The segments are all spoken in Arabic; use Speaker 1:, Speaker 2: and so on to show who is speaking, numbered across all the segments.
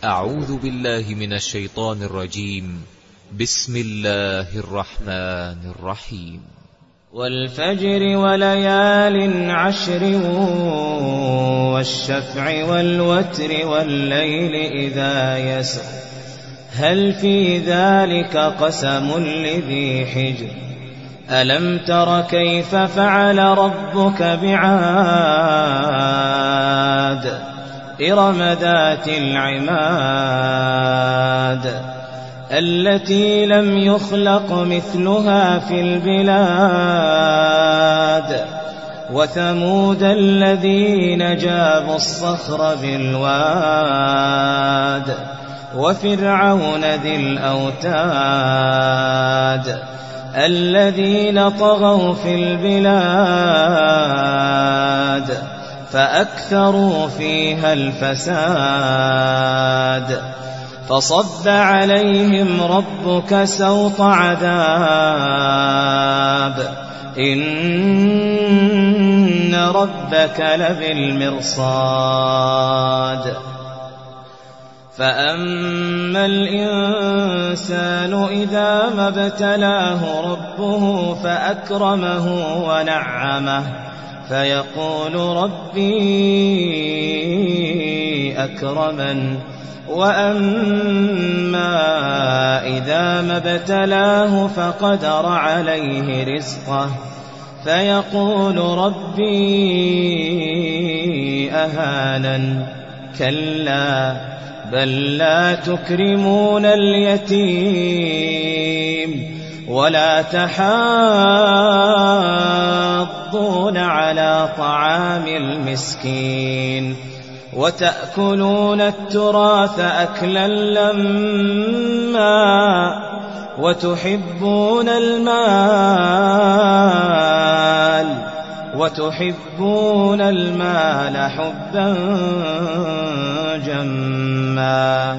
Speaker 1: أعوذ بالله من الشيطان الرجيم. بسم الله الرحمن الرحيم.
Speaker 2: والفجر وليال عشر والشفع والوتر والليل إذا يسر هل في ذلك قسم لذي حجر ألم تر كيف فعل ربك بعاد إرم ذات العماد التي لم يخلق مثلها في البلاد وثمود الذين جابوا الصخر بالواد وفرعون ذي الأوتاد الذين طغوا في البلاد فأكثروا فيها الفساد فصب عليهم ربك سوط عذاب إن ربك لبالمرصاد فأما الإنسان إذا ما ابتلاه ربه فأكرمه ونعمه فيقول ربي أكرمن وأما إذا ما ابتلاه فقدر عليه رزقه فيقول ربي أهانن كلا بل لا تكرمون اليتيم ولا تحاضون على طعام المسكين وتأكلون التراث أكلا لما وتحبون المال حبا جما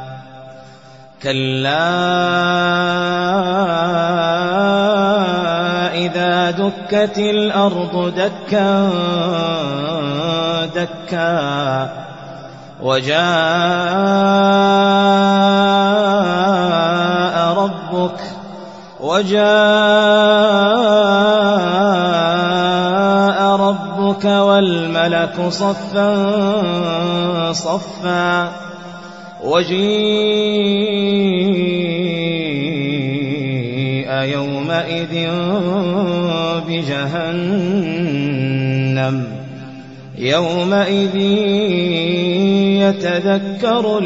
Speaker 2: كلا إذا دكت الأرض دكا دكا وجاء ربك والملك صفا صفا وجيء يومئذ بجهنم يومئذ يتذكر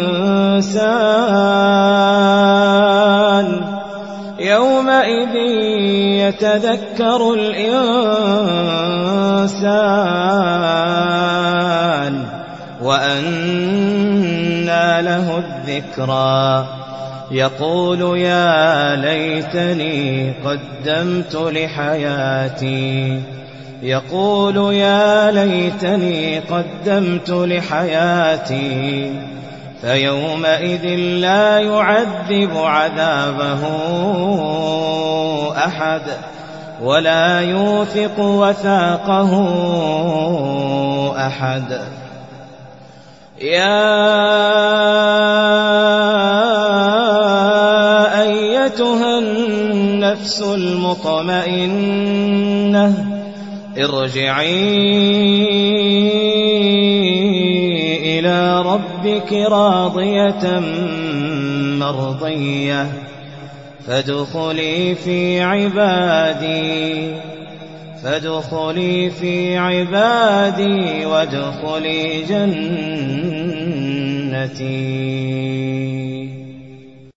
Speaker 2: الإنسان وأنى له الذكرى يقول يا ليتني قدمت لحياتي فيومئذ لا يعذب عذابه أحد ولا يوثق وثاقه أحد يا أيتها النفس المطمئنة ارجعي إلى ربك راضية مرضية فادخلي في عبادي وادخلي جنتي.